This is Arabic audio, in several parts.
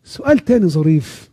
سؤال تاني ظريف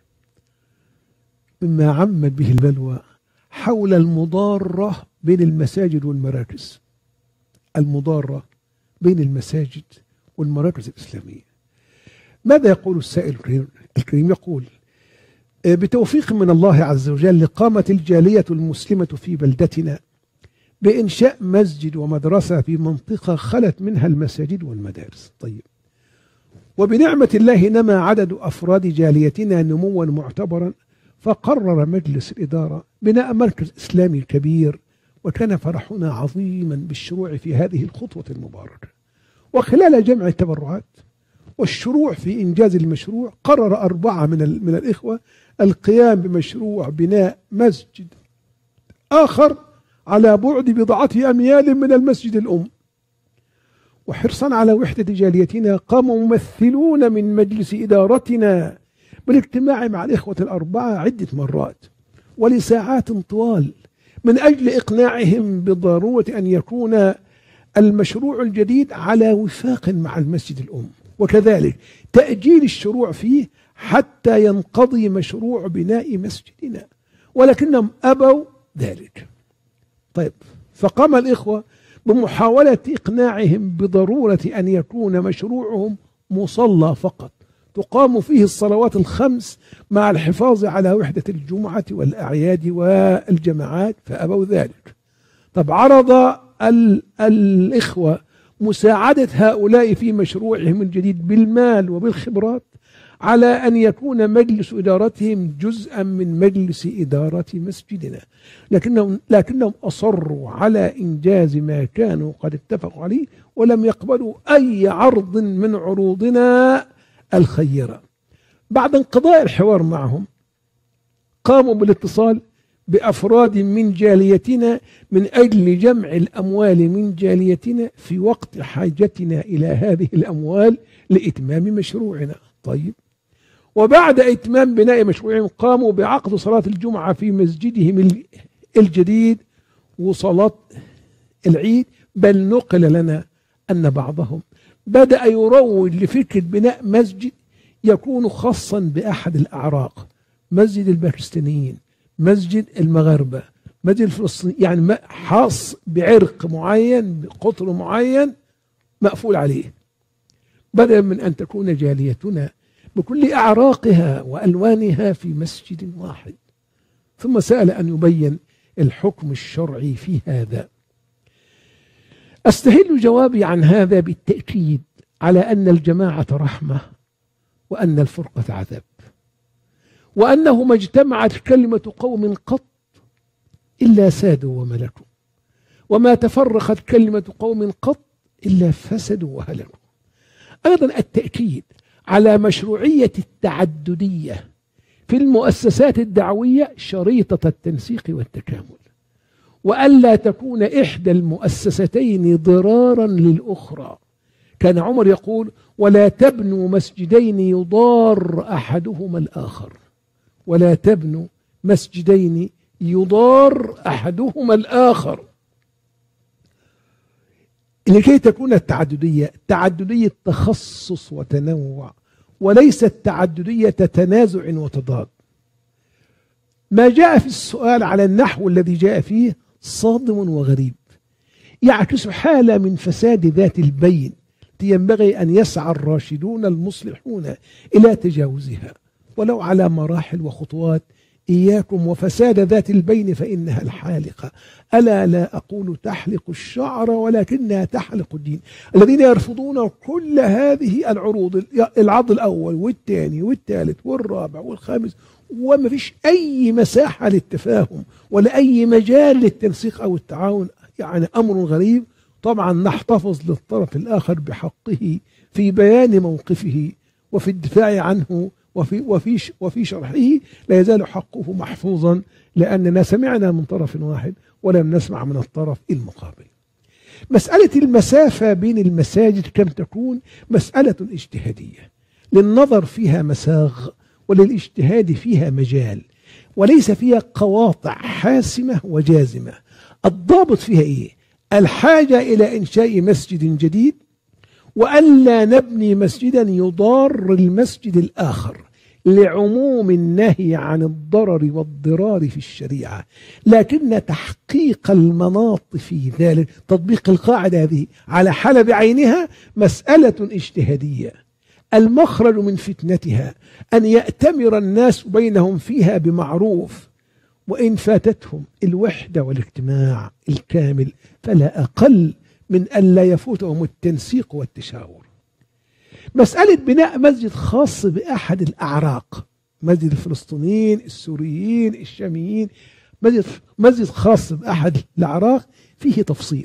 مما عمت به البلوى حول المضارة بين المساجد والمراكز. المضارة بين المساجد والمراكز الإسلامية. ماذا يقول السائل الكريم؟ يقول: بتوفيق من الله عز وجل قامت الجالية المسلمة في بلدتنا بإنشاء مسجد ومدرسة في منطقة خلت منها المساجد والمدارس. طيب، وبنعمة الله نما عدد أفراد جاليتنا نموا معتبرا، فقرر مجلس الإدارة بناء مركز إسلامي كبير، وكان فرحنا عظيما بالشروع في هذه الخطوة المباركة. وخلال جمع التبرعات والشروع في إنجاز المشروع، قرر 4 من الإخوة القيام بمشروع بناء مسجد آخر على بعد بضعة أميال من المسجد الأم. وحرصا على وحدة جاليتنا، قام ممثلون من مجلس إدارتنا بالاجتماع مع الإخوة ال4 عدة مرات ولساعات طوال من أجل إقناعهم بضرورة أن يكون المشروع الجديد على وفاق مع المسجد الأم، وكذلك تأجيل الشروع فيه حتى ينقضي مشروع بناء مسجدنا، ولكنهم أبوا ذلك. طيب، فقام الإخوة بمحاولة إقناعهم بضرورة أن يكون مشروعهم مصلى فقط تقام فيه الصلوات ال5 مع الحفاظ على وحدة الجمعة والأعياد والجماعات، فأبوا ذلك. طب، عرض الإخوة مساعدة هؤلاء في مشروعهم الجديد بالمال وبالخبرات، على أن يكون مجلس إدارتهم جزءا من مجلس إدارة مسجدنا، لكنهم أصروا على إنجاز ما كانوا قد اتفقوا عليه، ولم يقبلوا أي عرض من عروضنا الخيرة. بعد انقضاء الحوار معهم، قاموا بالاتصال بأفراد من جاليتنا من أجل جمع الأموال من جاليتنا في وقت حاجتنا إلى هذه الأموال لإتمام مشروعنا. طيب، وبعد إتمام بناء مشروعهم، قاموا بعقد صلاة الجمعة في مسجدهم الجديد وصلاة العيد. بل نقل لنا أن بعضهم بدأ يروج لفكرة بناء مسجد يكون خاصا بأحد الأعراق، مسجد الباكستانيين، مسجد المغاربة، مسجد الفلسطينيين، يعني خاص بعرق معين بقطر معين مقفول عليه، بدلا من أن تكون جاليتنا بكل أعراقها وألوانها في مسجد واحد. ثم سأل أن يبين الحكم الشرعي في هذا. أستهل جوابي عن هذا بالتأكيد على أن الجماعة رحمة، وأن الفرقة عذاب، وأنه ما اجتمعت كلمة قوم قط إلا سادوا وملكوا، وما تفرقت كلمة قوم قط إلا فسدوا وهلكوا. أيضا التأكيد على مشروعية التعددية في المؤسسات الدعوية شريطة التنسيق والتكامل، وألا تكون إحدى المؤسستين ضرارا للأخرى. كان عمر يقول: ولا تبنوا مسجدين يضار أحدهما الآخر، ولا تبنوا مسجدين يضار أحدهما الآخر. لكي تكون التعددية تعددية تخصص وتنوع، وليست تعددية تنازع وتضاد. ما جاء في السؤال على النحو الذي جاء فيه صادم وغريب، يعكس حالة من فساد ذات البين ينبغي أن يسعى الراشدون المصلحون إلى تجاوزها ولو على مراحل وخطوات. إياكم وفساد ذات البين فإنها الحالقة، ألا لا أقول تحلق الشعر ولكنها تحلق الدين. الذين يرفضون كل هذه العروض، العرض الأول والثاني والثالث والرابع والخامس، وما فيش أي مساحة للتفاهم ولا أي مجال للتنسيق أو التعاون، يعني أمر غريب. طبعا نحتفظ للطرف الآخر بحقه في بيان موقفه وفي الدفاع عنه وفي شرحه، لا يزال حقه محفوظا، لأننا سمعنا من طرف واحد ولم نسمع من الطرف المقابل. مسألة المسافة بين المساجد كم تكون مسألة اجتهادية، للنظر فيها مساغ وللاجتهاد فيها مجال، وليس فيها قواطع حاسمة وجازمة. الضابط فيها إيه؟ الحاجة إلى إنشاء مسجد جديد، وألا نبني مسجدا يضار المسجد الآخر، لعموم النهي عن الضرر والضرار في الشريعة، لكن تحقيق المناط في ذلك، تطبيق القاعدة هذه على حالة بعينها، مسألة اجتهادية. المخرج من فتنتها أن يأتمر الناس بينهم فيها بمعروف، وإن فاتتهم الوحدة والاجتماع الكامل فلا أقل من أن لا يفوتهم التنسيق والتشاور. مسألة بناء مسجد خاص بأحد الأعراق، مسجد الفلسطينيين، السوريين، الشاميين، مسجد خاص بأحد الأعراق، فيه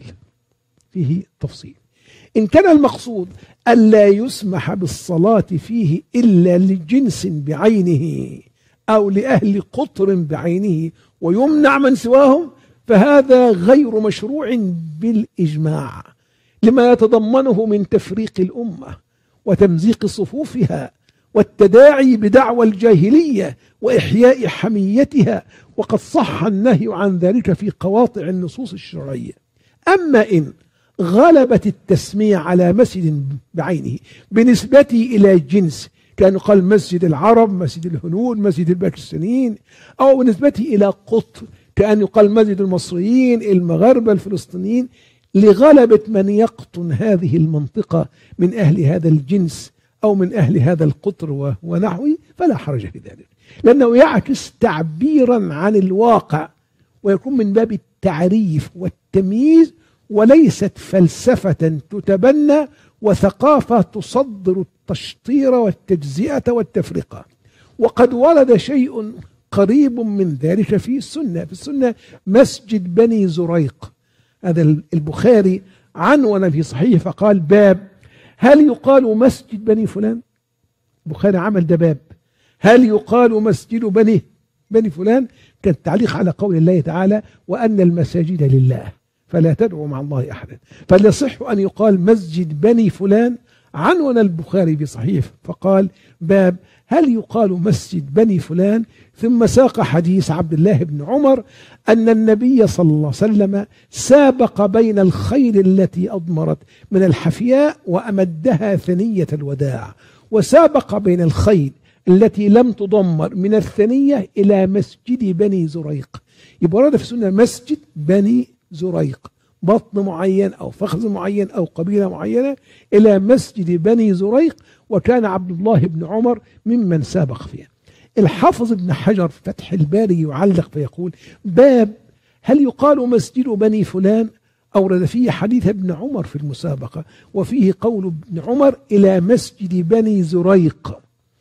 تفصيل. إن كان المقصود ألا يسمح بالصلاة فيه إلا لجنس بعينه أو لأهل قطر بعينه ويمنع من سواهم، فهذا غير مشروع بالإجماع، لما يتضمنه من تفريق الأمة وتمزيق صفوفها والتداعي بدعوى الجاهلية وإحياء حميتها، وقد صح النهي عن ذلك في قواطع النصوص الشرعية. أما إن غلبت التسمية على مسجد بعينه بنسبته إلى جنس، كان قال مسجد العرب، مسجد الهنود، مسجد الباكستانيين، أو بنسبته إلى قطر كأن يقال مسجد المصريين، المغاربة، الفلسطينيين، لغلبة من يقطن هذه المنطقة من أهل هذا الجنس أو من أهل هذا القطر ونحوه، فلا حرج في ذلك، لأنه يعكس تعبيرا عن الواقع ويكون من باب التعريف والتمييز، وليست فلسفة تتبنى وثقافة تصدر التشطير والتجزئة والتفرقة. وقد ورد شيء قريب من ذلك في السنة مسجد بني زريق. هذا البخاري عنون في صحيح فقال باب هل يقال مسجد بني فلان؟ البخاري عمل ده باب هل يقال مسجد بني فلان؟ كان تعليق على قول الله تعالى وأن المساجد لله فلا تدعوا مع الله أحدا، فليصح أن يقال مسجد بني فلان. عنون البخاري بصحيح فقال باب هل يقال مسجد بني فلان، ثم ساق حديث عبد الله بن عمر أن النبي صلى الله عليه وسلم سابق بين الخيل التي أضمرت من الحفياء وأمدها ثنية الوداع، وسابق بين الخيل التي لم تضمر من الثنية إلى مسجد بني زريق. يبقى ورد في السنة مسجد بني زريق، بطن معين أو فخذ معين أو قبيلة معينة، إلى مسجد بني زريق، وكان عبد الله بن عمر ممن سابق فيها. الحافظ ابن حجر في فتح الباري يعلق فيقول باب هل يقال مسجد بني فلان، أورد فيه حديث ابن عمر في المسابقة، وفيه قول ابن عمر إلى مسجد بني زريق،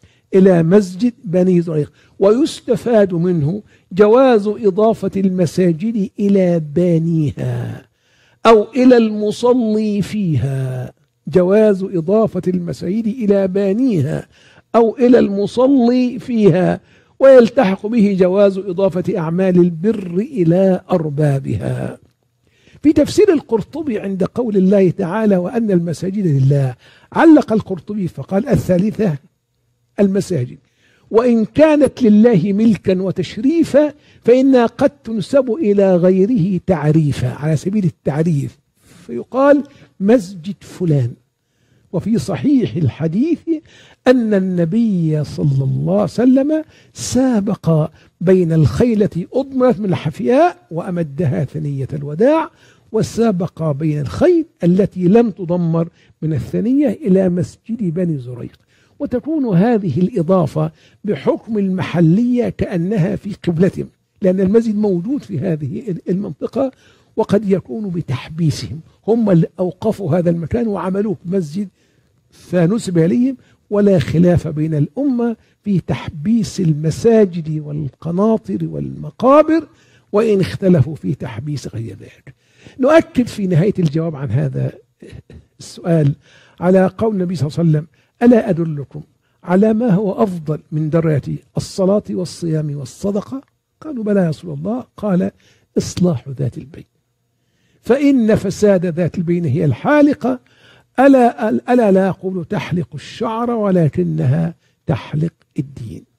إلى مسجد بني زريق. ويستفاد منه جواز إضافة المساجد إلى بانيها أو إلى المصلي فيها، جواز إضافة المساجد إلى بانيها أو إلى المصلي فيها، ويلتحق به جواز إضافة أعمال البر إلى أربابها. في تفسير القرطبي عند قول الله تعالى وأن المساجد لله، علق القرطبي فقال الثالثة المساجد، وإن كانت لله ملكا وتشريفا فإنها قد تنسب إلى غيره تعريفا على سبيل التعريف، فيقال مسجد فلان. وفي صحيح الحديث أن النبي صلى الله عليه وسلم سابق بين الخيل التي أضمرت من الحفياء وأمدها ثنية الوداع، وسابق بين الخيل التي لم تضمر من الثنية إلى مسجد بني زريق. وتكون هذه الإضافة بحكم المحلية كأنها في قبلتهم، لأن المسجد موجود في هذه المنطقة، وقد يكون بتحبيسهم، هم اللي أوقفوا هذا المكان وعملوه مسجد فنسب إليهم. ولا خلاف بين الأمة في تحبيس المساجد والقناطر والمقابر، وإن اختلفوا في تحبيس غير ذلك. نؤكد في نهاية الجواب عن هذا السؤال على قول النبي صلى الله عليه وسلم ألا أدلكم على ما هو أفضل من درجة الصلاة والصيام والصدقة؟ قالوا بلى يا رسول الله. قال إصلاح ذات البين، فإن فساد ذات البين هي الحالقة، ألا لا أقول تحلق الشعر ولكنها تحلق الدين.